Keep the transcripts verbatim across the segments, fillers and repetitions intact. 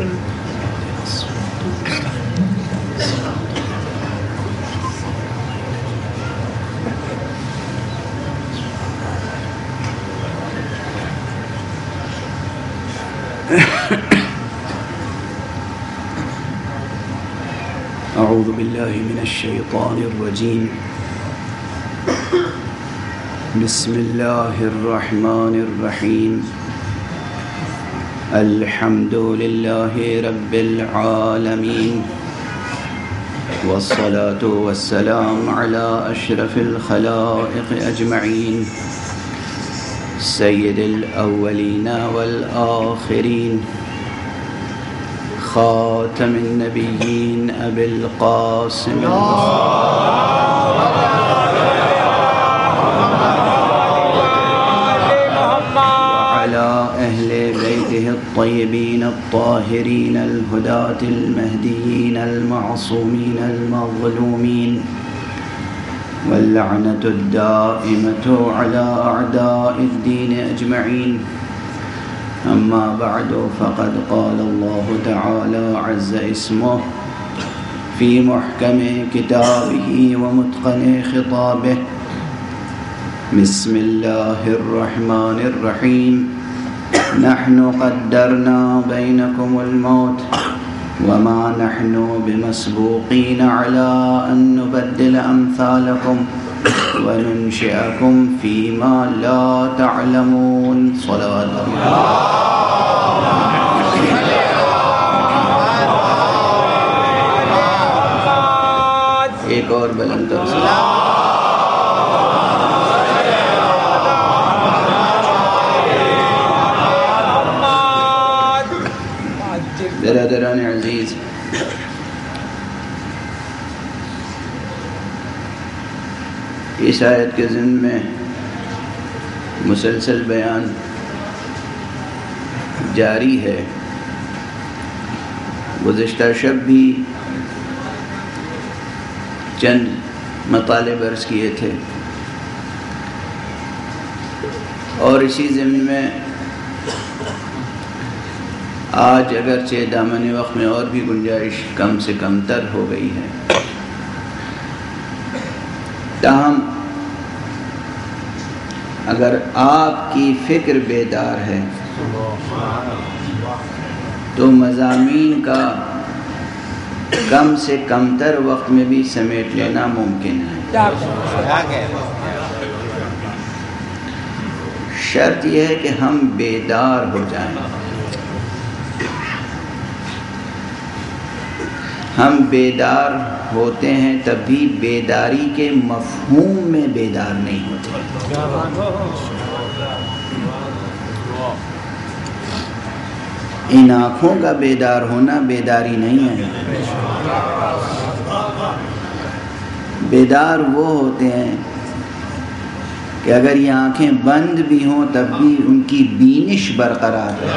أعوذ بالله من الشيطان الرجيم. بسم الله الرحمن الرحيم. الحمد لله رب العالمين، والصلاة والسلام على أشرف الخلائق أجمعين، سيد الأولين والآخرين، خاتم النبيين أبي القاسم وعلى أهل بيته الطيبين الطاهرين الهداة المهديين المعصومين المظلومين، واللعنة الدائمة على أعداء الدين أجمعين. أما بعد، فقد قال الله تعالى عز اسمه في محكم كتابه ومتقن خطابه: بسم الله الرحمن الرحيم. نحن قدرنا بينكم الموت وما نحن بمسبوقين على أن نبدل أمثالكم وننشئكم فيما لا تعلمون. صلوات الله. ایک اور بلند برادران عزیز، اس آیت کے ضمن میں مسلسل بیان جاری ہے. گزشتہ شب بھی چند مطالب عرض کیے تھے، اور اسی ضمن میں آج اگرچہ دامن وقت میں اور بھی گنجائش کم سے کم تر ہو گئی ہے، تاہم اگر آپ کی فکر بیدار ہے تو مضامین کا کم سے کم تر وقت میں بھی سمیٹ لینا ممکن ہے. شرط یہ ہے کہ ہم بیدار ہو جائیں. ہم بیدار ہوتے ہیں تب بھی بیداری کے مفہوم میں بیدار نہیں ہوتے. ان آنکھوں کا بیدار ہونا بیداری نہیں ہے. بیدار وہ ہوتے ہیں کہ اگر یہ آنکھیں بند بھی ہوں تب بھی ان کی بینش برقرار ہے.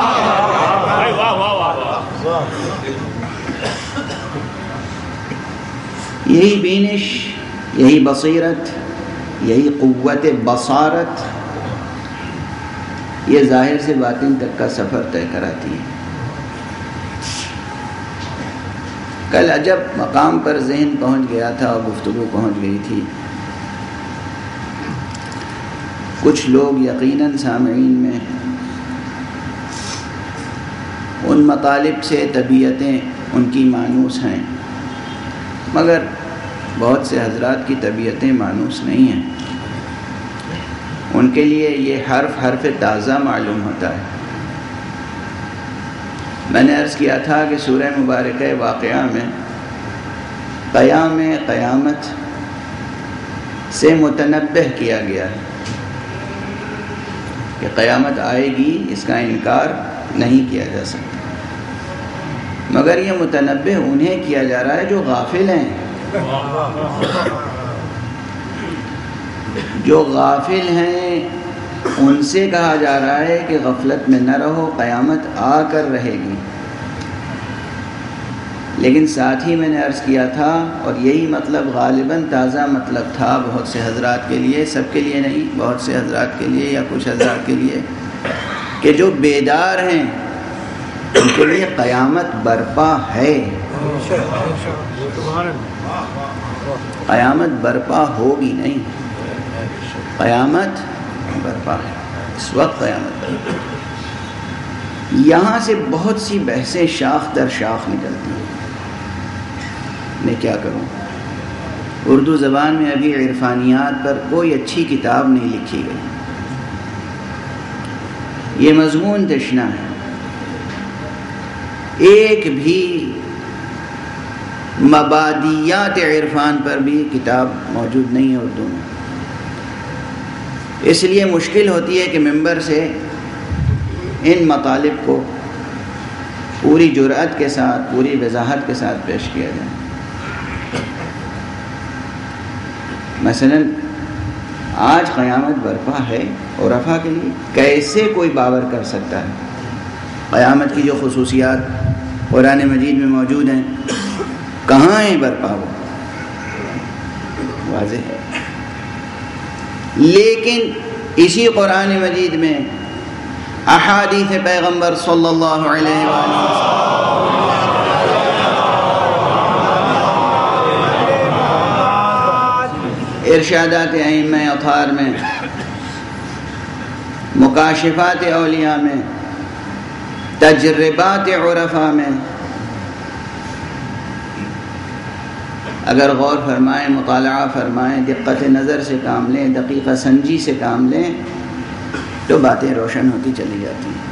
یہی بینش، یہی بصیرت، یہی قوت بصارت، یہ ظاہر سے باطن تک کا سفر طے کراتی ہے. کل عجب مقام پر ذہن پہنچ گیا تھا اور گفتگو پہنچ گئی تھی. کچھ لوگ یقیناً سامعین میں ان مطالب سے طبیعتیں ان کی مانوس ہیں، مگر بہت سے حضرات کی طبیعتیں مانوس نہیں ہیں. ان کے لیے یہ حرف حرف تازہ معلوم ہوتا ہے. میں نے عرض کیا تھا کہ سورہ مبارکہ واقعہ میں قیام قیامت سے متنبہ کیا گیا ہے کہ قیامت آئے گی، اس کا انکار نہیں کیا جا سکتا، مگر یہ متنبہ انہیں کیا جا رہا ہے جو غافل ہیں. جو غافل ہیں ان سے کہا جا رہا ہے کہ غفلت میں نہ رہو، قیامت آ کر رہے گی. لیکن ساتھ ہی میں نے عرض کیا تھا، اور یہی مطلب غالباً تازہ مطلب تھا بہت سے حضرات کے لیے، سب کے لیے نہیں، بہت سے حضرات کے لیے یا کچھ حضرات کے لیے، کہ جو بیدار ہیں ان کے لیے قیامت برپا ہے. قیامت برپا ہوگی نہیں، قیامت برپا ہے، اس وقت قیامت برپا ہے. یہاں سے بہت سی بحثیں شاخ در شاخ نکلتی ہیں. میں کیا کروں؟ اردو زبان میں ابھی عرفانیات پر کوئی اچھی کتاب نہیں لکھی گئی. یہ مضمون تشنا ہے. ایک بھی مبادیات عرفان پر بھی کتاب موجود نہیں ہے اردو میں. اس لیے مشکل ہوتی ہے کہ ممبر سے ان مطالب کو پوری جرأت کے ساتھ، پوری وضاحت کے ساتھ پیش کیا جائے. مثلا آج قیامت برپا ہے اور عرفہ کے لیے کیسے کوئی باور کر سکتا ہے؟ قیامت کی جو خصوصیات قرآن مجید میں موجود ہیں کہاں ہیں برپا؟ وہ واضح ہے. لیکن اسی قرآن مجید میں احادیث پیغمبر صلی اللہ علیہ وآلہ وسلم ارشادات ائمہ اطہار میں، مکاشفات اولیاء میں، تجربات عرفاء میں اگر غور فرمائیں، مطالعہ فرمائیں، دقت نظر سے کام لیں، دقیقہ سنجی سے کام لیں تو باتیں روشن ہوتی چلی جاتی ہیں.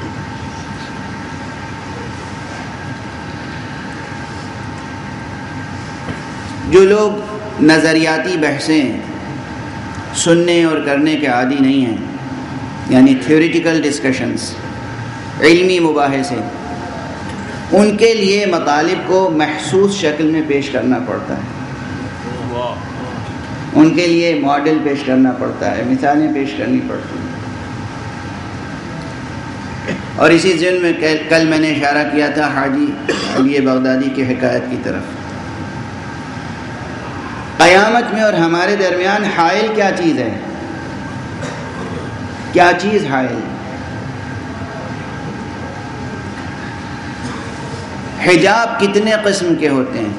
جو لوگ نظریاتی بحثیں سننے اور کرنے کے عادی نہیں ہیں، یعنی تھیوریٹیکل ڈسکشنز، علمی مباحثے، ان کے لیے مطالب کو محسوس شکل میں پیش کرنا پڑتا ہے. ان کے لیے ماڈل پیش کرنا پڑتا ہے، مثالیں پیش کرنی پڑتی ہیں. اور اسی ضمن میں کل میں نے اشارہ کیا تھا حاجی علی بغدادی کی حکایت کی طرف. قیامت میں اور ہمارے درمیان حائل کیا چیز ہے؟ کیا چیز حائل؟ حجاب کتنے قسم کے ہوتے ہیں؟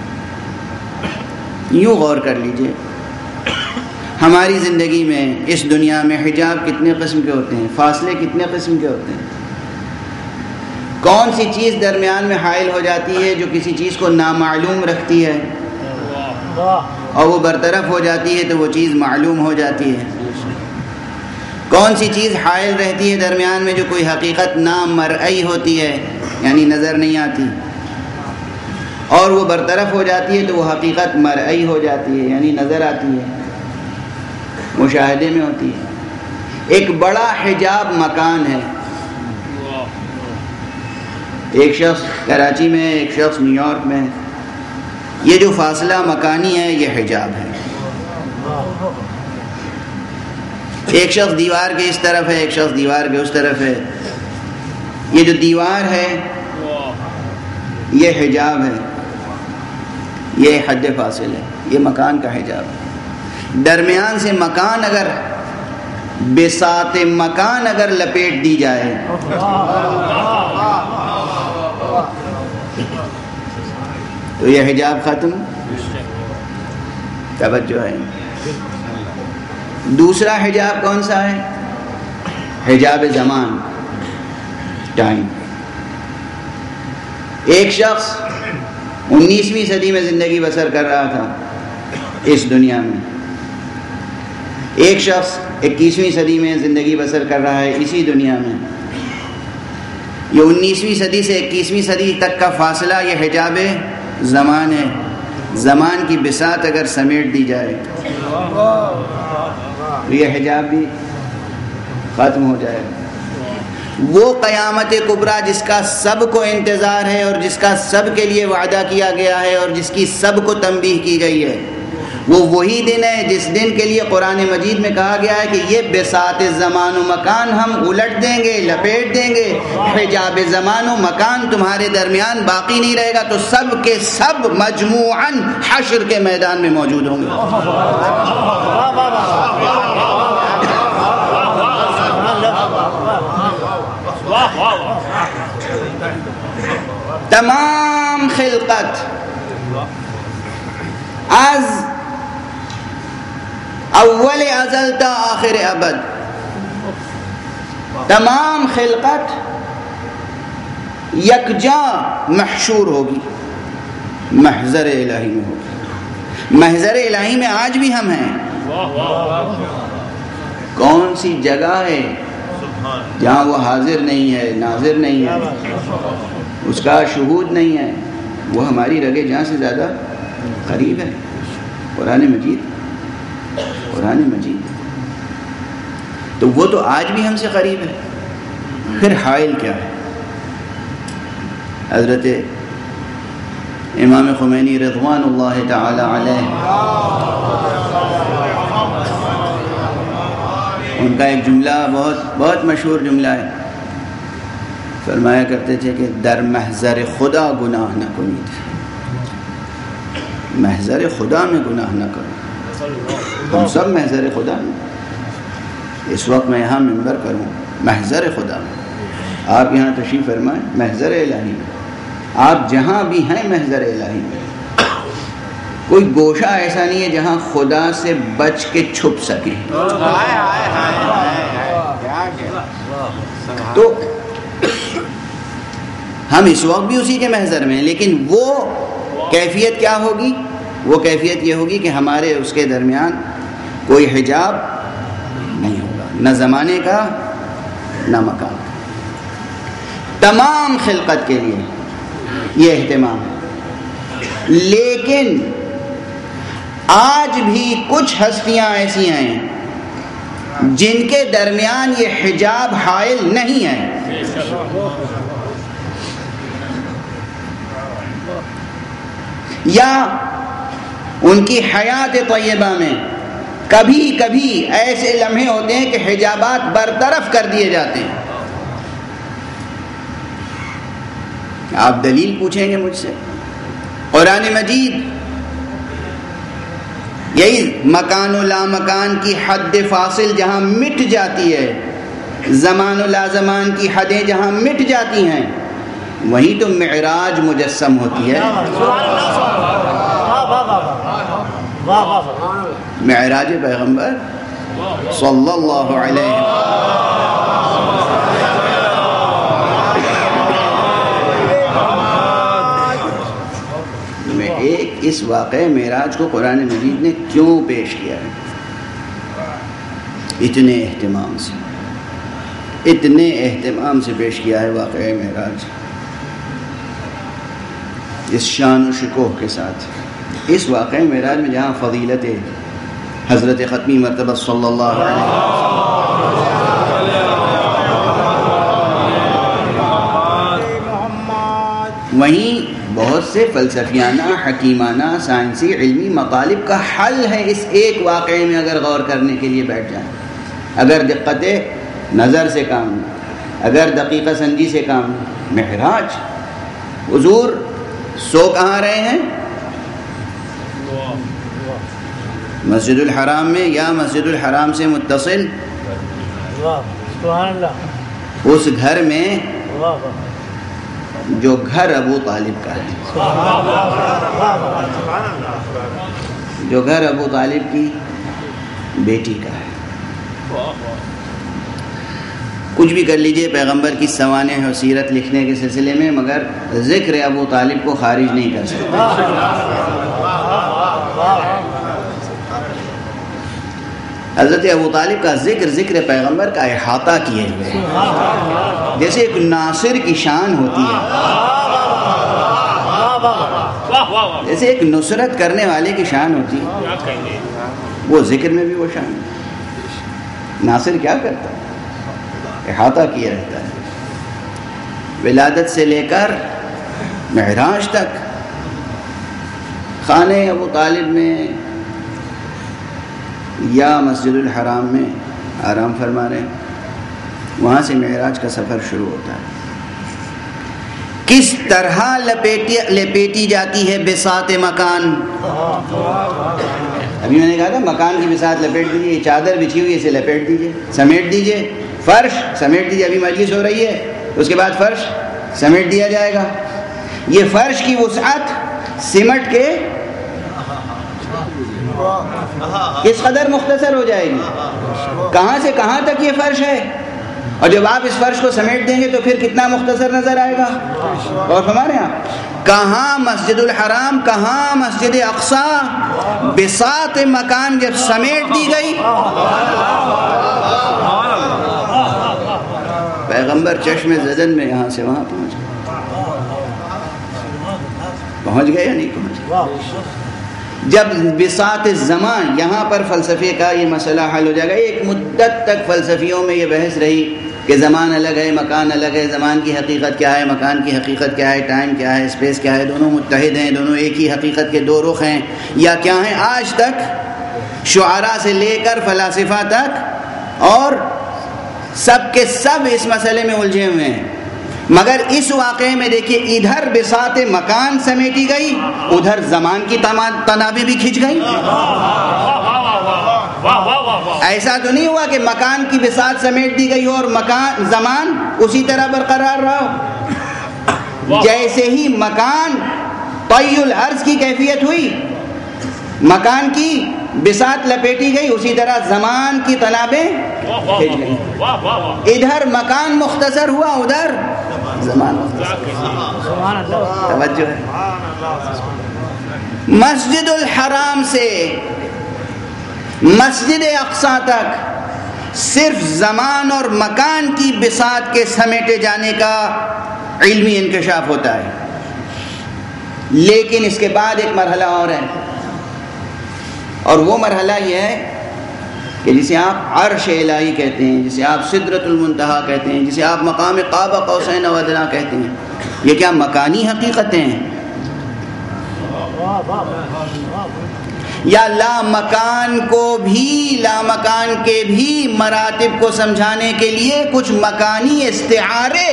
یوں غور کر لیجئے، ہماری زندگی میں اس دنیا میں حجاب کتنے قسم کے ہوتے ہیں؟ فاصلے کتنے قسم کے ہوتے ہیں؟ کون سی چیز درمیان میں حائل ہو جاتی ہے جو کسی چیز کو نامعلوم رکھتی ہے اور وہ برطرف ہو جاتی ہے تو وہ چیز معلوم ہو جاتی ہے؟ کون سی چیز حائل رہتی ہے درمیان میں جو کوئی حقیقت نامرئی ہوتی ہے، یعنی نظر نہیں آتی، اور وہ برطرف ہو جاتی ہے تو وہ حقیقت مرئی ہو جاتی ہے، یعنی نظر آتی ہے، مشاہدے میں ہوتی ہے. ایک بڑا حجاب مکان ہے. ایک شخص کراچی میں ہے، ایک شخص نیو یارک میں ہے. یہ جو فاصلہ مکانی ہے یہ حجاب ہے. ایک شخص دیوار کے اس طرف ہے، ایک شخص دیوار کے اس طرف ہے. یہ جو دیوار ہے یہ حجاب ہے، یہ حد فاصل ہے، یہ مکان کا حجاب ہے. درمیان سے مکان اگر بساط مکان اگر لپیٹ دی جائے تو یہ حجاب ختم. توجہ ہے. دوسرا حجاب کون سا ہے؟ حجاب زمان، ٹائم. ایک شخص انیسویں صدی میں زندگی بسر کر رہا تھا اس دنیا میں، ایک شخص اکیسویں صدی میں زندگی بسر کر رہا ہے اسی دنیا میں. یہ انیسویں صدی سے اکیسویں صدی تک کا فاصلہ یہ حجاب زمان ہے. زمان کی بساط اگر سمیٹ دی جائے تو یہ حجاب بھی ختم ہو جائے. وہ قیامت کبریٰ جس کا سب کو انتظار ہے اور جس کا سب کے لیے وعدہ کیا گیا ہے اور جس کی سب کو تنبیہ کی گئی ہے، وہ وہی دن ہے جس دن کے لیے قرآن مجید میں کہا گیا ہے کہ یہ بساط زمان و مکان ہم الٹ دیں گے، لپیٹ دیں گے. حجاب زمان و مکان تمہارے درمیان باقی نہیں رہے گا تو سب کے سب مجموعاً حشر کے میدان میں موجود ہوں گے. واہ واہ تمام خلقت از اول ازل تا آخر ابد، تمام خلقت یکجا محشور ہوگی، محضر الہی میں ہوگی۔ محضر الہی میں آج بھی ہم ہیں۔ کون سی جگہ ہے جہاں وہ حاضر نہیں ہے، ناظر نہیں ہے، اس کا شہود نہیں ہے؟ وہ ہماری رگے جہاں سے زیادہ قریب ہے۔ قرآن مجید، قرآن مجید تو وہ تو آج بھی ہم سے قریب ہے، پھر حائل کیا ہے؟ حضرت امام خمینی رضوان اللہ تعالی علیہ، ان کا ایک جملہ بہت بہت مشہور جملہ ہے، فرمایا کرتے تھے کہ در محضر خدا گناہ نہ کنید، محضر خدا میں گناہ نہ کرو۔ ہم سب محضر خدا میں، اس وقت میں یہاں منبر پر ہوں، محضر خدا میں، آپ یہاں تشریف فرمائیں، محضر الہی میں، آپ جہاں بھی ہیں محضر الہی میں۔ کوئی گوشہ ایسا نہیں ہے جہاں خدا سے بچ کے چھپ سکیں۔ تو ہم اس وقت بھی اسی کے محضر میں ہیں، لیکن وہ کیفیت کیا ہوگی؟ وہ کیفیت یہ ہوگی کہ ہمارے اس کے درمیان کوئی حجاب نہیں ہوگا، نہ زمانے کا نہ مکان کا۔ تمام خلقت کے لیے یہ اہتمام ہے، لیکن آج بھی کچھ ہستیاں ایسی ہیں جن کے درمیان یہ حجاب حائل نہیں ہے۔ یا ان کی حیات طیبہ میں کبھی کبھی ایسے لمحے ہوتے ہیں کہ حجابات برطرف کر دیے جاتے ہیں۔ آپ دلیل پوچھیں گے مجھ سے، قرآن مجید یہی مکان و لامکان کی حد فاصل جہاں مٹ جاتی ہے، زمان و لازمان کی حدیں جہاں مٹ جاتی ہیں، وہیں تو معراج مجسم ہوتی ہے۔ معراج پیغمبر صلی اللہ علیہ میں ایک اس واقعہ معراج کو قرآن مجید نے کیوں پیش کیا ہے؟ اتنے اہتمام سے، اتنے اہتمام سے پیش کیا ہے واقعہ معراج، اس شان و شکوہ کے ساتھ۔ اس واقعہ معراج میں جہاں فضیلت حضرت ختمی مرتبہ صلی اللہ علیہ وسلم، وہیں بہت سے فلسفیانہ، حکیمانہ، سائنسی، علمی مطالب کا حل ہے اس ایک واقعے میں اگر غور کرنے کے لیے بیٹھ جائیں، اگر دقت نظر سے کام لیں، اگر دقیقہ سنجی سے کام لیں۔ معراج، حضور سو کہاں رہے ہیں؟ مسجد الحرام میں، یا مسجد الحرام سے متصل اس گھر میں جو گھر ابو طالب کا ہے، جو گھر ابو طالب کی بیٹی کا ہے۔ کچھ بھی کر لیجئے پیغمبر کی سوانح و سیرت لکھنے کے سلسلے میں، مگر ذکر ابو طالب کو خارج نہیں کر سکتے۔ حضرت ابو طالب کا ذکر ذکر پیغمبر کا احاطہ کیے ہوئے ہیں، جیسے ایک ناصر کی شان ہوتی ہے، جیسے ایک نصرت کرنے والے کی شان ہوتی ہے، وہ ذکر میں بھی وہ شان ہے۔ ناصر کیا کرتا ہے؟ احاطہ کیے رہتا ہے، ولادت سے لے کر معراج تک خانہ ابو طالب میں یا مسجد الحرام میں آرام فرما رہے ہیں، وہاں سے معراج کا سفر شروع ہوتا ہے۔ کس طرح لپیٹی لپیٹی جاتی ہے بساط مکان۔ ابھی میں نے کہا تھا مکان کی بساط لپیٹ دیجیے، یہ چادر بچھی ہوئی اسے لپیٹ دیجیے، سمیٹ دیجیے، فرش سمیٹ دیجیے، ابھی مجلس ہو رہی ہے اس کے بعد فرش سمیٹ دیا جائے گا۔ یہ فرش کی وسعت سمٹ کے کس قدر مختصر ہو جائے گی، کہاں سے کہاں تک یہ فرش ہے، اور جب آپ اس فرش کو سمیٹ دیں گے تو پھر کتنا مختصر نظر آئے گا. اور ہمارے یہاں کہاں مسجد الحرام، کہاں مسجد اقصی، بساط مکان جب سمیٹ دی گئی، پیغمبر چشم زدن میں یہاں سے وہاں پہنچ گئے. پہنچ گئے یا نہیں پہنچ گئے؟ جب بساط زمان، یہاں پر فلسفے کا یہ مسئلہ حل ہو جائے گا. ایک مدت تک فلسفیوں میں یہ بحث رہی کہ زمان الگ ہے، مکان الگ ہے، زمان کی حقیقت کیا ہے، مکان کی حقیقت کیا ہے، ٹائم کیا ہے، اسپیس کیا ہے، دونوں متحد ہیں، دونوں ایک ہی حقیقت کے دو رخ ہیں یا کیا ہیں. آج تک شعراء سے لے کر فلاسفہ تک اور سب کے سب اس مسئلے میں الجھے ہوئے ہیں. مگر اس واقعے میں دیکھیے، ادھر بساط مکان سمیٹی گئی، ادھر زمان کی تنابیں بھی کھنچ گئی. ایسا تو نہیں ہوا کہ مکان کی بساط سمیٹ دی گئی اور مکان زمان اسی طرح برقرار رہا. جیسے ہی مکان طی العرض کی کیفیت ہوئی، مکان کی بساط لپیٹی گئی، اسی طرح زمان کی تنابیں کھنچ گئی. ادھر مکان مختصر ہوا، ادھر زمان مختصر. توجہ ہے. مسجد الحرام سے مسجد اقصی تک صرف زمان اور مکان کی بساط کے سمیٹے جانے کا علمی انکشاف ہوتا ہے. لیکن اس کے بعد ایک مرحلہ اور ہے، اور وہ مرحلہ یہ ہے کہ جسے آپ عرش الہی کہتے ہیں، جسے آپ سدرۃ المنتہا کہتے ہیں، جسے آپ مقام قاب قوسین و ادنیٰ کہتے ہیں. یہ کیا مکانی حقیقتیں ہیں یا لا مکان کو بھی، لا مکان کے بھی مراتب کو سمجھانے کے لیے کچھ مکانی استعارے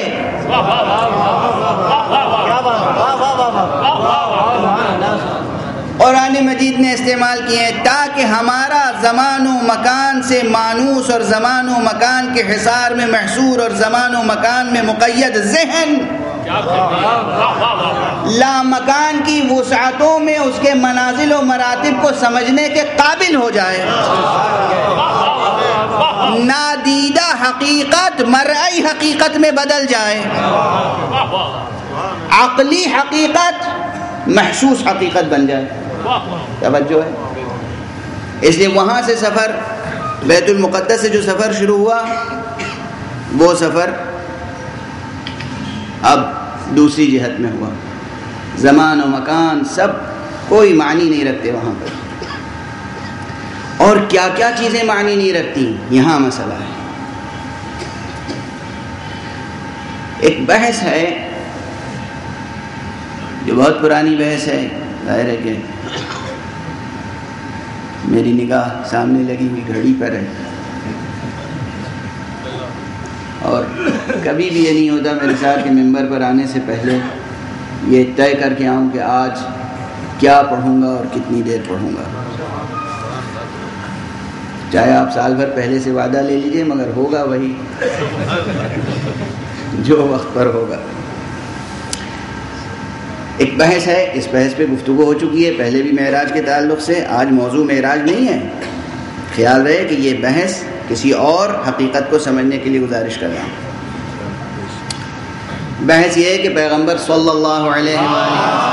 قرآن مجید نے استعمال کیے ہیں تاکہ ہمارا زمان و مکان سے مانوس اور زمان و مکان کے حصار میں محصور اور زمان و مکان میں مقید ذہن لا مکان کی وسعتوں میں اس کے منازل و مراتب کو سمجھنے کے قابل ہو جائے. نادیدہ حقیقت مرئی حقیقت میں بدل جائے، عقلی حقیقت محسوس حقیقت بن جائے. توجہ ہے. اس لیے وہاں سے سفر بیت المقدس سے جو سفر شروع ہوا، وہ سفر اب دوسری جہت میں ہوا. زمان و مکان سب کوئی معنی نہیں رکھتے وہاں پر. اور کیا کیا چیزیں معنی نہیں رکھتی، یہاں مسئلہ ہے. ایک بحث ہے جو بہت پرانی بحث ہے، ظاہر ہے کہ میری نگاہ سامنے لگی ہوئی گھڑی پر ہے، اور کبھی بھی یہ نہیں ہوتا میرے ساتھ کہ ممبر پر آنے سے پہلے یہ طے کر کے آؤں کہ آج کیا پڑھوں گا اور کتنی دیر پڑھوں گا. چاہے آپ سال بھر پہلے سے وعدہ لے لیجئے، مگر ہوگا وہی جو وقت پر ہوگا. ایک بحث ہے، اس بحث پہ گفتگو ہو چکی ہے پہلے بھی معراج کے تعلق سے. آج موضوع معراج نہیں ہے، خیال رہے کہ یہ بحث کسی اور حقیقت کو سمجھنے کے لیے گزارش کر رہا ہوں. بحث یہ ہے کہ پیغمبر صلی اللہ علیہ وسلم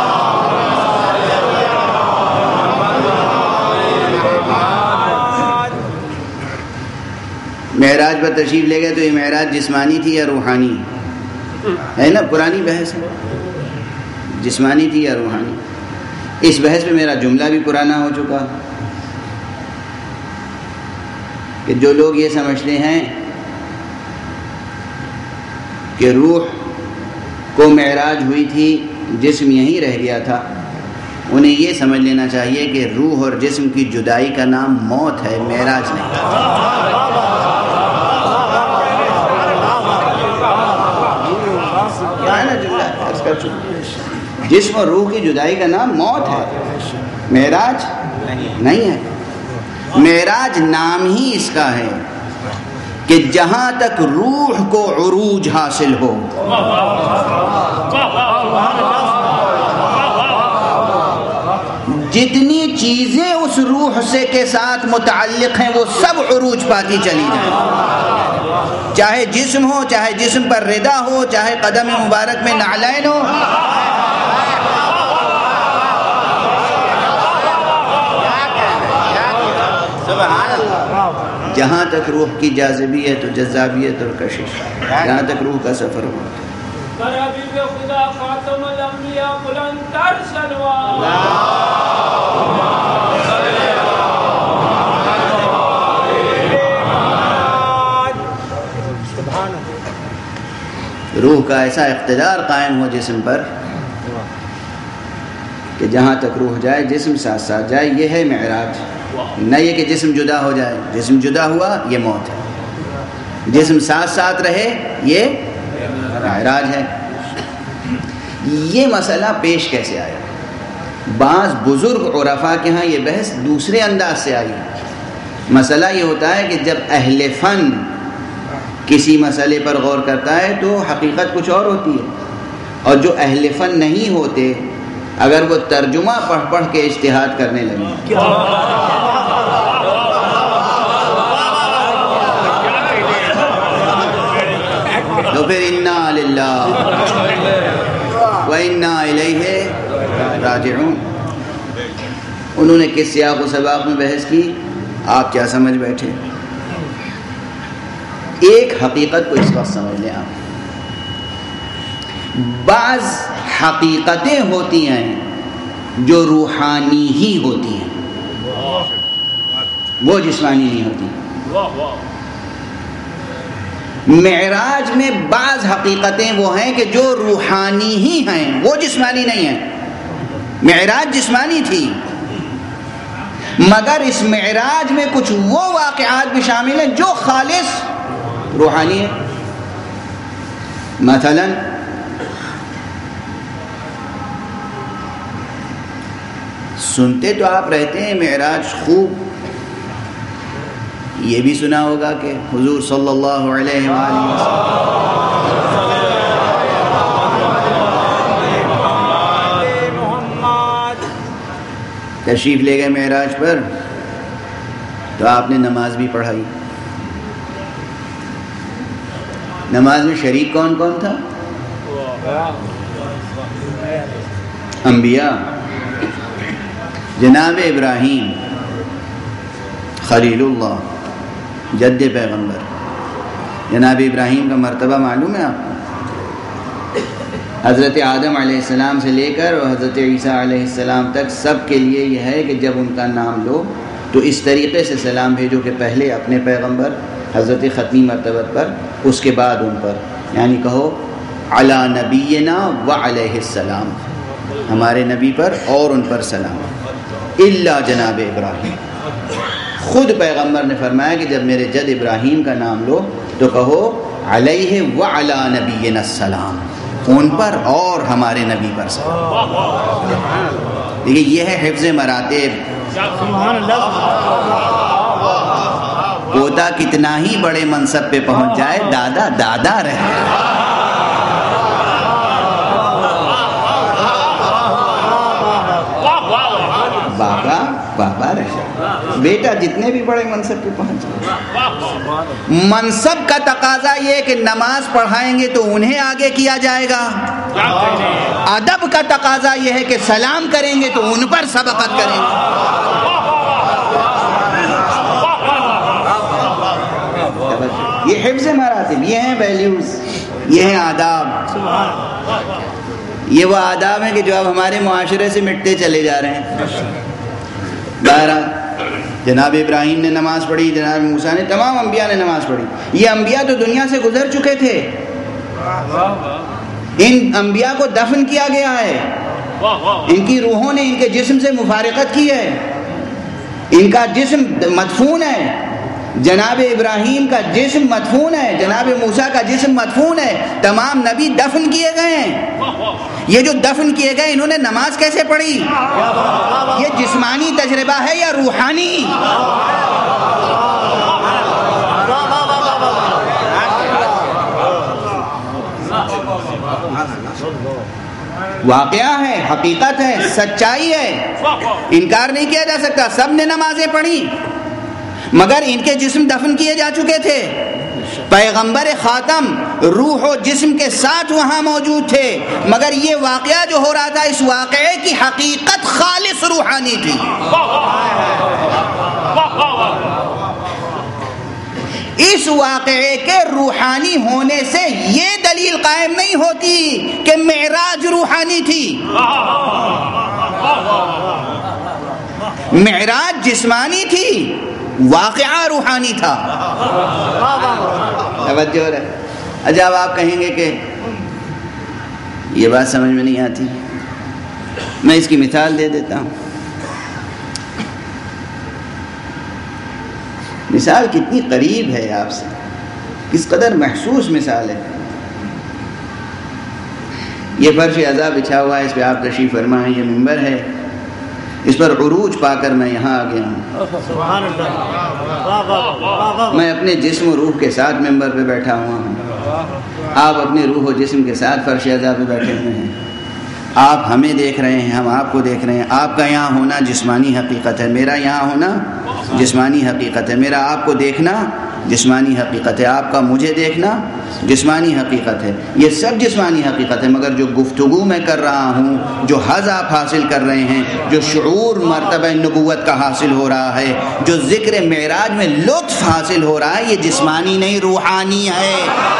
معراج پر تشریف لے گئے، تو یہ معراج جسمانی تھی یا روحانی ہے؟ نا پرانی بحث ہے، جسمانی تھی یا روحانی. اس بحث میں میرا جملہ بھی پرانا ہو چکا کہ جو لوگ یہ سمجھتے ہیں کہ روح کو معراج ہوئی تھی، جسم یہیں رہ گیا تھا، انہیں یہ سمجھ لینا چاہیے کہ روح اور جسم کی جدائی کا نام موت ہے، معراج نہیں. کیا ہے نا جملہ عرض کر چکا، جسم اور روح کی جدائی کا نام موت ہے، معراج نہیں ہے. معراج نام ہی اس کا ہے کہ جہاں تک روح کو عروج حاصل ہو. جتنی چیزیں اس روح سے کے ساتھ متعلق ہیں وہ سب عروج پاتی چلی جائیں، چاہے جسم ہو، چاہے جسم پر ردا ہو، چاہے قدم مبارک میں نعلین ہو. جہاں تک روح کی جاذبیت و جذابیت اور کشش، جہاں تک روح کا سفر ہو. حبیب خدا خاتم الانبیاء بلند تر سلوات. روح کا ایسا اقتدار قائم ہو جسم پر کہ جہاں تک روح جائے جسم ساتھ ساتھ جائے. یہ ہے معراج. نہ یہ کہ جسم جدا ہو جائے، جسم جدا ہوا یہ موت ہے، جسم ساتھ ساتھ رہے یہ معراج ہے. یہ مسئلہ پیش کیسے آیا؟ بعض بزرگ عرفاء کے ہاں یہ بحث دوسرے انداز سے آئی. مسئلہ یہ ہوتا ہے کہ جب اہل فن کسی مسئلے پر غور کرتا ہے تو حقیقت کچھ اور ہوتی ہے، اور جو اہل فن نہیں ہوتے اگر وہ ترجمہ پڑھ پڑھ کے اجتہاد کرنے لگے تو پھر انا للہ و انا الیہ راجعون. انہوں نے کس سیاق و سباق میں بحث کی، آپ کیا سمجھ بیٹھے؟ ایک حقیقت کو اس وقت سمجھ لیں آپ. بعض حقیقتیں ہوتی ہیں جو روحانی ہی ہوتی ہیں، وہ جسمانی نہیں ہوتی. معراج میں بعض حقیقتیں وہ ہیں کہ جو روحانی ہی ہیں، وہ جسمانی نہیں ہیں. معراج جسمانی تھی مگر اس معراج میں کچھ وہ واقعات بھی شامل ہیں جو خالص روحانی ہے. مثلا سنتے تو آپ رہتے ہیں معراج خوب، یہ بھی سنا ہوگا کہ حضور صلی اللہ علیہ وآلہ وسلم تشریف لے گئے معراج پر تو آپ نے نماز بھی پڑھائی. نماز میں شریک کون کون تھا؟ انبیاء. جناب ابراہیم خلیل اللہ جد پیغمبر، جناب ابراہیم کا مرتبہ معلوم ہے آپ کو؟ حضرت آدم علیہ السلام سے لے کر اور حضرت عیسیٰ علیہ السلام تک سب کے لیے یہ ہے کہ جب ان کا نام لو تو اس طریقے سے سلام بھیجو کہ پہلے اپنے پیغمبر حضرت ختمی مرتبت پر، اس کے بعد ان پر، یعنی کہو علی نبینا و علیہ السلام، ہمارے نبی پر اور ان پر سلام. الا جناب ابراہیم، خود پیغمبر نے فرمایا کہ جب میرے جد ابراہیم کا نام لو تو کہو علیہ و علی نبینا السلام، ان پر اور ہمارے نبی پر سلام. دیکھیے یہ ہے حفظ مراتب. پوتا کتنا ہی بڑے منصب پہ پہنچ جائے دادا دادا رہے. بابا بابا رہے. بیٹا جتنے بھی بڑے منصب پہ پہنچ جائے، منصب کا تقاضا یہ کہ نماز پڑھائیں گے تو انہیں آگے کیا جائے گا، ادب کا تقاضا یہ ہے کہ سلام کریں گے تو ان پر سبقت کریں گے. یہ حفظ مراتب، یہ ہیں ویلیوز، یہ ہیں آداب. یہ وہ آداب ہیں کہ جو اب ہمارے معاشرے سے مٹتے چلے جا رہے ہیں. بہرحال جناب ابراہیم نے نماز پڑھی، جناب موسیٰ نے، تمام انبیاء نے نماز پڑھی. یہ انبیاء تو دنیا سے گزر چکے تھے، ان انبیاء کو دفن کیا گیا ہے، ان کی روحوں نے ان کے جسم سے مفارقت کی ہے، ان کا جسم مدفون ہے. جناب ابراہیم کا جسم مدفون ہے، جناب موسیٰ کا جسم مدفون ہے، تمام نبی دفن کیے گئے ہیں. یہ جو دفن کیے گئے انہوں نے نماز کیسے پڑھی؟ یہ جسمانی تجربہ ہے یا روحانی؟ واقعہ ہے، حقیقت ہے، سچائی ہے، انکار نہیں کیا جا سکتا. سب نے نمازیں پڑھی مگر ان کے جسم دفن کیے جا چکے تھے. پیغمبر خاتم روح و جسم کے ساتھ وہاں موجود تھے مگر یہ واقعہ جو ہو رہا تھا اس واقعے کی حقیقت خالص روحانی تھی. اس واقعے کے روحانی ہونے سے یہ دلیل قائم نہیں ہوتی کہ معراج روحانی تھی. معراج جسمانی تھی، واقعہ روحانی تھا. توجہ رہے. اچھا اب آپ کہیں گے کہ یہ بات سمجھ میں نہیں آتی، میں اس کی مثال دے دیتا ہوں. مثال کتنی قریب ہے آپ سے، کس قدر محسوس مثال ہے. یہ فرش عزا بچھا ہوا ہے، اس پہ آپ تشریف فرما ہے، یہ منبر ہے، اس پر عروج پا کر میں یہاں آ گیا ہوں. میں اپنے جسم و روح کے ساتھ منبر پہ بیٹھا ہوا ہوں، آپ اپنے روح و جسم کے ساتھ فرش عزا پہ بیٹھے ہوئے ہیں. آپ ہمیں دیکھ رہے ہیں، ہم آپ کو دیکھ رہے ہیں. آپ کا یہاں ہونا جسمانی حقیقت ہے، میرا یہاں ہونا جسمانی حقیقت ہے. میرا آپ کو دیکھنا جسمانی حقیقت ہے، آپ کا مجھے دیکھنا جسمانی حقیقت ہے. یہ سب جسمانی حقیقت ہے مگر جو گفتگو میں کر رہا ہوں، جو حظ آپ حاصل کر رہے ہیں، جو شعور مرتبہ نبوت کا حاصل ہو رہا ہے، جو ذکر معراج میں لطف حاصل ہو رہا ہے، یہ جسمانی نہیں روحانی ہے.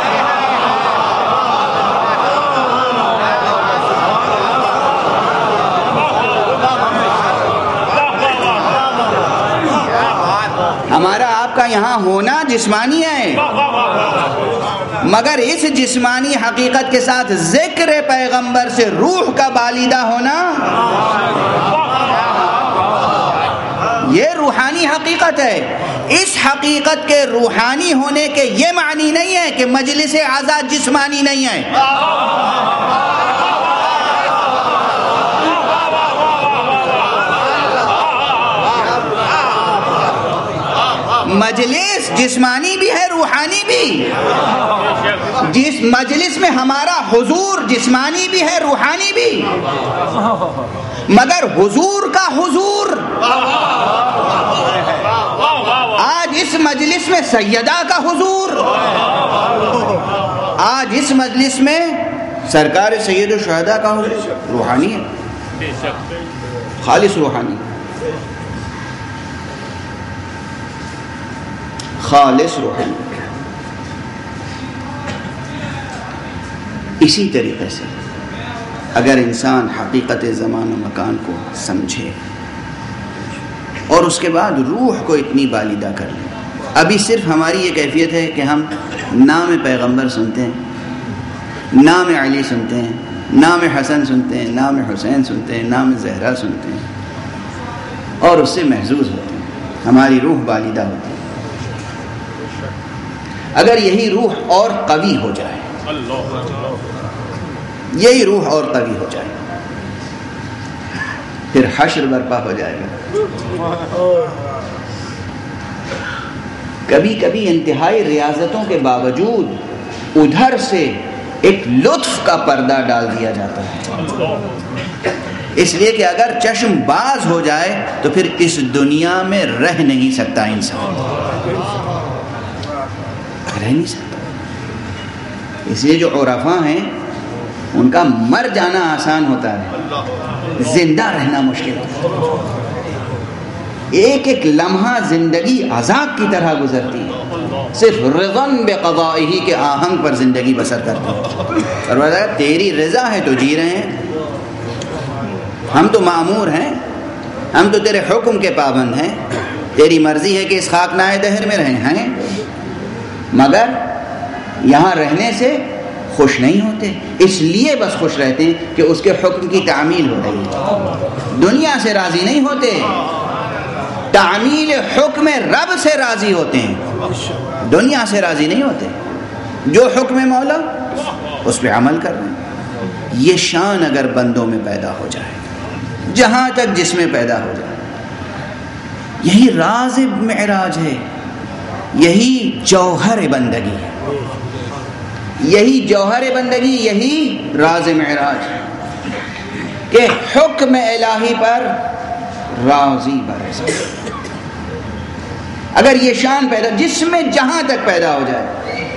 ہمارا آپ کا یہاں ہونا جسمانی ہے مگر اس جسمانی حقیقت کے ساتھ ذکر پیغمبر سے روح کا بالیدہ ہونا یہ روحانی حقیقت ہے. اس حقیقت کے روحانی ہونے کے یہ معنی نہیں ہے کہ مجلس عزا جسمانی نہیں ہے. مجلس جسمانی بھی ہے، روحانی بھی. جس مجلس میں ہمارا حضور جسمانی بھی ہے، روحانی بھی، مگر حضور کا حضور آج اس مجلس میں سیدہ کا حضور، آج اس مجلس میں سرکار سید الشہداء کا حضور روحانی ہے، خالص روحانی، خالص روحانی. اسی طریقے سے اگر انسان حقیقت زمان و مکان کو سمجھے اور اس کے بعد روح کو اتنی بالیدہ کر لے. ابھی صرف ہماری یہ کیفیت ہے کہ ہم نام پیغمبر سنتے ہیں، نام علی سنتے ہیں، نام حسن سنتے ہیں، نام حسین سنتے ہیں، نام زہرا سنتے ہیں اور اس سے محظوظ ہوتے ہیں، ہماری روح بالیدہ ہوتی ہے. اگر یہی روح اور قوی ہو جائے، یہی روح اور قوی ہو جائے، پھر حشر برپا ہو جائے گا. کبھی کبھی انتہائی ریاضتوں کے باوجود ادھر سے ایک لطف کا پردہ ڈال دیا جاتا ہے، اس لیے کہ اگر چشم باز ہو جائے تو پھر اس دنیا میں رہ نہیں سکتا انسان، رہ نہیں سکتا. اس لیے جو عرفاء ہیں ان کا مر جانا آسان ہوتا ہے، زندہ رہنا مشکل ہوتا ہے. ایک ایک لمحہ زندگی عذاب کی طرح گزرتی ہے، صرف رضن بقضائہ کے آہنگ پر زندگی بسر کرتے ہیں. اور بتا تیری رضا ہے تو جی رہے ہیں، ہم تو مامور ہیں، ہم تو تیرے حکم کے پابند ہیں، تیری مرضی ہے کہ اس خاکنائے دہر میں رہیں ہیں، مگر یہاں رہنے سے خوش نہیں ہوتے. اس لیے بس خوش رہتے ہیں کہ اس کے حکم کی تعمیل ہو رہی ہے، دنیا سے راضی نہیں ہوتے، تعمیل حکم رب سے راضی ہوتے ہیں، دنیا سے راضی نہیں ہوتے. جو حکم مولا اس پہ عمل کر رہے ہیں. یہ شان اگر بندوں میں پیدا ہو جائے، جہاں تک جس میں پیدا ہو جائے، یہی راز معراج ہے، یہی جوہر بندگی ہے، یہی جوہر بندگی، یہی راز معراج ہے. کہ حکم الہی پر راضی برسا. اگر یہ شان پیدا جس میں جہاں تک پیدا ہو جائے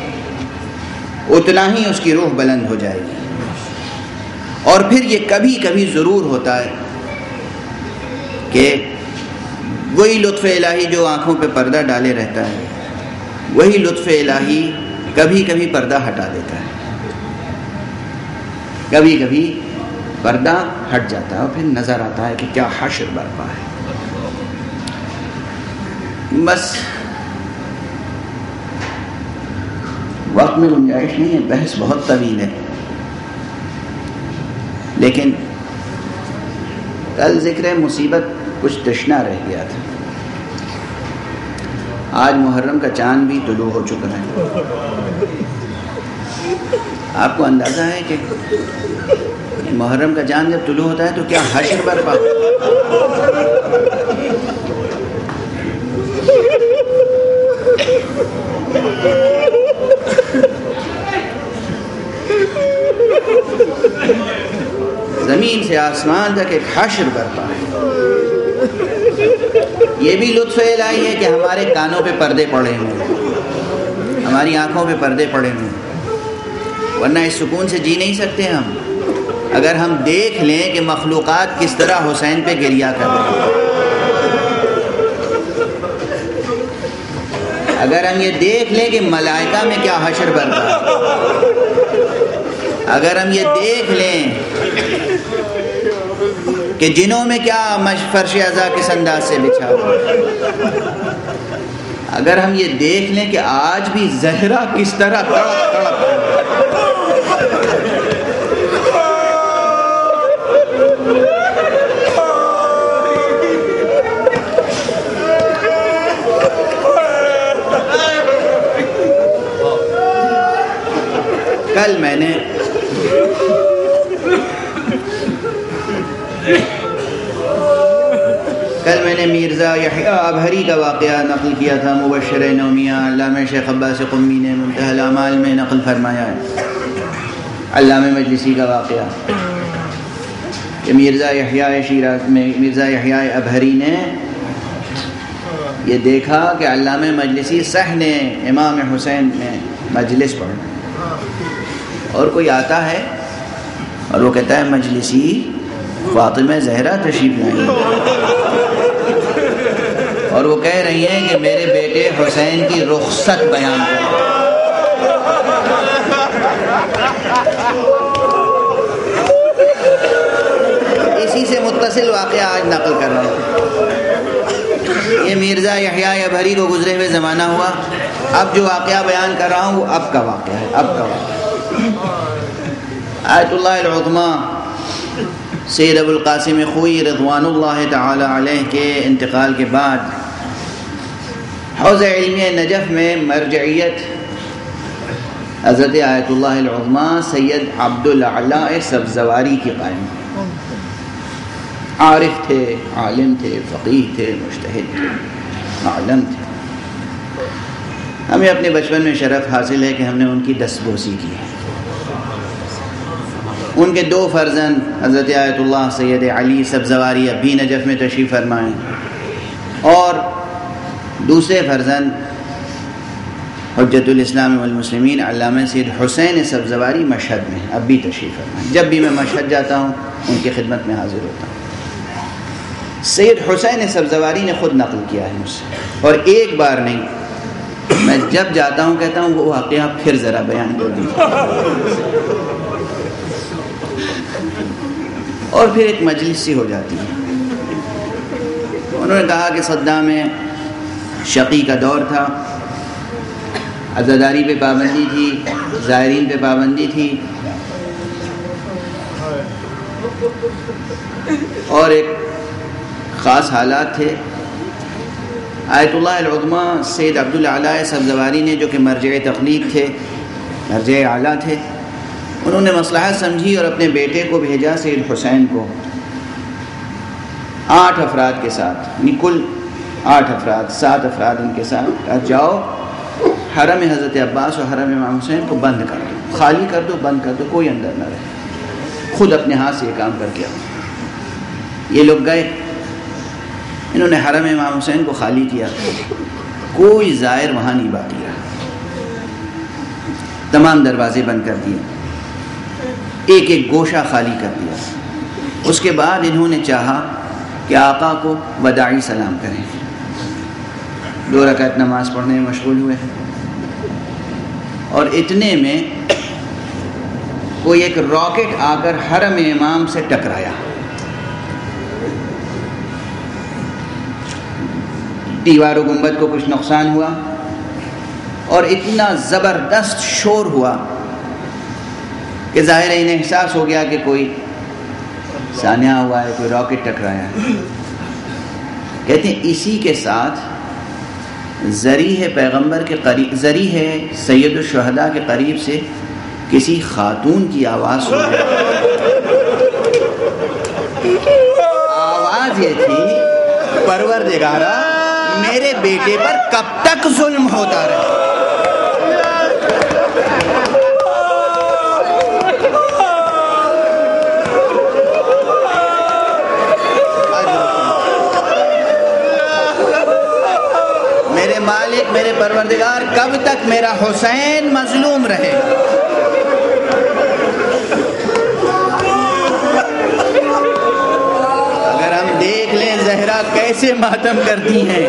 اتنا ہی اس کی روح بلند ہو جائے گی. اور پھر یہ کبھی کبھی ضرور ہوتا ہے کہ وہی لطف الہی جو آنکھوں پہ پردہ ڈالے رہتا ہے وہی لطف الہی کبھی کبھی پردہ ہٹا دیتا ہے. کبھی کبھی پردہ ہٹ جاتا ہے اور پھر نظر آتا ہے کہ کیا حشر برپا ہے. بس وقت میں گنجائش نہیں ہے، بحث بہت طویل ہے، لیکن کل ذکر مصیبت کچھ تشنا رہ گیا تھا. آج محرم کا چاند بھی طلوع ہو چکا ہے. آپ کو اندازہ ہے کہ محرم کا چاند جب طلوع ہوتا ہے تو کیا حشر برپا ہوتا ہے. زمین سے آسمان تک ایک حشر برپا ہے. یہ بھی لطف الہی ہے کہ ہمارے کانوں پہ پردے پڑے ہوئے ہیں، ہماری آنکھوں پہ پردے پڑے ہوئے ہیں، ورنہ اس سکون سے جی نہیں سکتے ہم. اگر ہم دیکھ لیں کہ مخلوقات کس طرح حسین پہ گریا کر رہے ہیں، اگر ہم یہ دیکھ لیں کہ ملائکہ میں کیا حشر برپا ہے، اگر ہم یہ دیکھ لیں کہ جنوں میں کیا فرش عزا کس انداز سے بچھا ہوا ہے، اگر ہم یہ دیکھ لیں کہ آج بھی زہرا کس طرح تڑپ تڑپ کل میں نے کل میں نے مرزا یحییٰ ابہری کا واقعہ نقل کیا تھا. مبشر نومیہ علامہ شیخ عباس قمی نے منتہی الاعمال میں نقل فرمایا ہے. علامہ مجلسی کا واقعہ کہ مرزا یحییٰ شیراز میں مرزا یحییٰ ابہری نے یہ دیکھا کہ علامہ مجلسی صحن امام حسین میں مجلس پڑھ رہے ہیں اور کوئی آتا ہے اور وہ کہتا ہے مجلسی فاطمہ زہرا تشریف لائی اور وہ کہہ رہی ہیں کہ میرے بیٹے حسین کی رخصت بیان کریں. اسی سے متصل واقعہ آج نقل کر رہا ہوں. یہ مرزا یحییٰ ابہری کو گزرے ہوئے زمانہ ہوا. اب جو واقعہ بیان کر رہا ہوں وہ اب کا واقعہ ہے. اب کا واقعہ آیت اللہ العظمیٰ سید ابو القاسم خوئی رضوان اللہ تعالی علیہ کے انتقال کے بعد حوزہ علمیہ نجف میں مرجعیت حضرت آیت اللہ العظمیٰ سید عبدالاعلی سبزواری کی قائم. عارف تھے، عالم تھے، فقیہ تھے، مجتہد تھے، معلم تھے. ہمیں اپنے بچپن میں شرف حاصل ہے کہ ہم نے ان کی دستبوسی کی ہے. ان کے دو فرزند حضرت آیت اللہ سید علی سبزواری اب بھی نجف میں تشریف فرمائیں اور دوسرے فرزند حجت الاسلام والمسلمین علامہ سید حسین سبزواری مشہد میں اب بھی تشریف فرمائیں. جب بھی میں مشہد جاتا ہوں ان کی خدمت میں حاضر ہوتا ہوں. سید حسین سبزواری نے خود نقل کیا ہے مجھ سے اور ایک بار نہیں، میں جب جاتا ہوں کہتا ہوں وہ واقعہ پھر ذرا بیان کر دیجیے. اور پھر ایک مجلس سی ہو جاتی ہے. انہوں نے کہا کہ صدام میں شقی کا دور تھا، عزاداری پہ پابندی تھی، زائرین پہ پابندی تھی اور ایک خاص حالات تھے. آیت اللہ العظمیٰ سید عبدالاعلی سبزواری نے جو کہ مرجع تقلید تھے، مرجع اعلیٰ تھے، انہوں نے مصلحت سمجھی اور اپنے بیٹے کو بھیجا سید حسین کو آٹھ افراد کے ساتھ، یعنی کل آٹھ افراد سات افراد ان کے ساتھ. کہا جاؤ حرم حضرت عباس اور حرم امام حسین کو بند کر دو، خالی کر دو، بند کر دو، کوئی اندر نہ رہے. خود اپنے ہاتھ سے یہ کام کر کے آؤ. یہ لوگ گئے، انہوں نے حرم امام حسین کو خالی کیا، کوئی زائر وہاں نہیں باقی رہا، تمام دروازے بند کر دیے، ایک ایک گوشہ خالی کر دیا۔ اس کے بعد انہوں نے چاہا کہ آقا کو وداعی سلام کریں، دو رکعت نماز پڑھنے میں مشغول ہوئے، اور اتنے میں کوئی ایک راکٹ آ کر حرم امام سے ٹکرایا، دیوار و گنبد کو کچھ نقصان ہوا، اور اتنا زبردست شور ہوا کہ ظاہر انہیں احساس ہو گیا کہ کوئی سانحہ ہوا ہے، کوئی راکٹ ٹکرایا ہے۔ کہتے ہیں اسی کے ساتھ ذریح پیغمبر کے قریب، ذریح سید الشہداء کے قریب سے کسی خاتون کی آواز سنی۔ آواز یہ تھی، پروردگارا میرے بیٹے پر کب تک ظلم ہوتا رہے۔ میرے مالک، میرے پروردگار، کب تک میرا حسین مظلوم رہے گا؟ اگر ہم دیکھ لیں زہرا کیسے ماتم کرتی ہیں،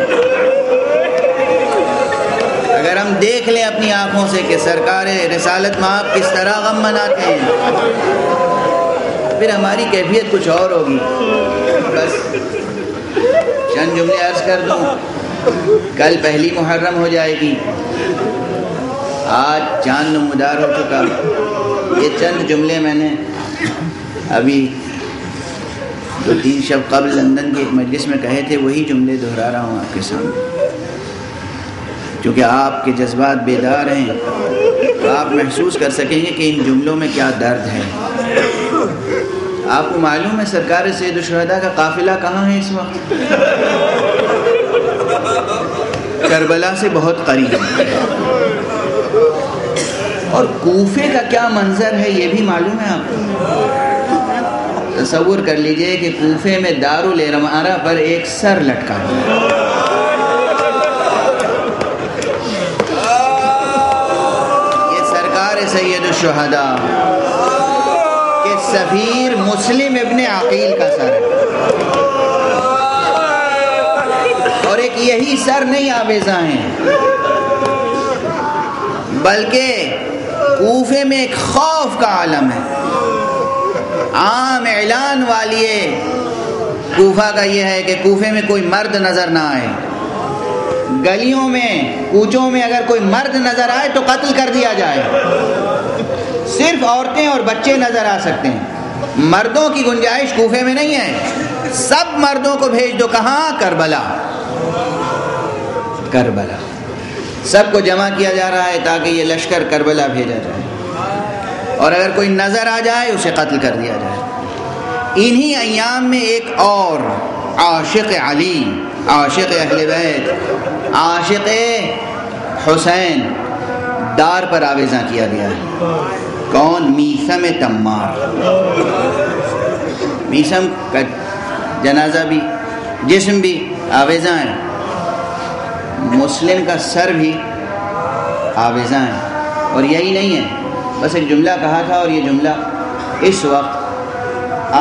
اگر ہم دیکھ لیں اپنی آنکھوں سے کہ سرکار رسالت مآب کس طرح غم مناتے ہیں، پھر ہماری کیفیت کچھ اور ہوگی۔ بس چند جملے عرض کر دوں، کل پہلی محرم ہو جائے گی، آج چاند نمودار ہو چکا۔ یہ چند جملے میں نے ابھی دو تین شب قبل لندن کے ایک مجلس میں کہے تھے، وہی جملے دہرا رہا ہوں آپ کے سامنے، کیونکہ آپ کے جذبات بیدار ہیں تو آپ محسوس کر سکیں گے کہ ان جملوں میں کیا درد ہے۔ آپ کو معلوم ہے سرکار سید الشہداء کا قافلہ کہاں ہے اس وقت؟ کربلا سے بہت قریب ہے، اور کوفے کا کیا منظر ہے یہ بھی معلوم ہے آپ کو؟ تصور کر لیجئے کہ کوفے میں دارالارمارہ پر ایک سر لٹکا ہے، یہ سرکار سید الشہداء کے سفیر مسلم ابن عقیل کا سر ہے، اور ایک یہی سر نہیں آویزاں ہیں، بلکہ کوفے میں ایک خوف کا عالم ہے۔ عام اعلان والیے کوفہ کا یہ ہے کہ کوفے میں کوئی مرد نظر نہ آئے، گلیوں میں کوچوں میں اگر کوئی مرد نظر آئے تو قتل کر دیا جائے، صرف عورتیں اور بچے نظر آ سکتے ہیں، مردوں کی گنجائش کوفے میں نہیں ہے۔ سب مردوں کو بھیج دو، کہاں؟ کربلا، کربلا سب کو جمع کیا جا رہا ہے تاکہ یہ لشکر کربلا بھیجا جائے، اور اگر کوئی نظر آ جائے اسے قتل کر دیا جائے۔ انہی ایام میں ایک اور عاشق علی، عاشق اہل بیت، عاشق حسین دار پر آویزاں کیا گیا ہے۔ کون؟ میثم تمار۔ میثم کا جنازہ بھی، جسم بھی آویزاں ہے، مسلم کا سر بھی آویزاں ہے۔ اور یہی نہیں ہے، بس ایک جملہ کہا تھا، اور یہ جملہ اس وقت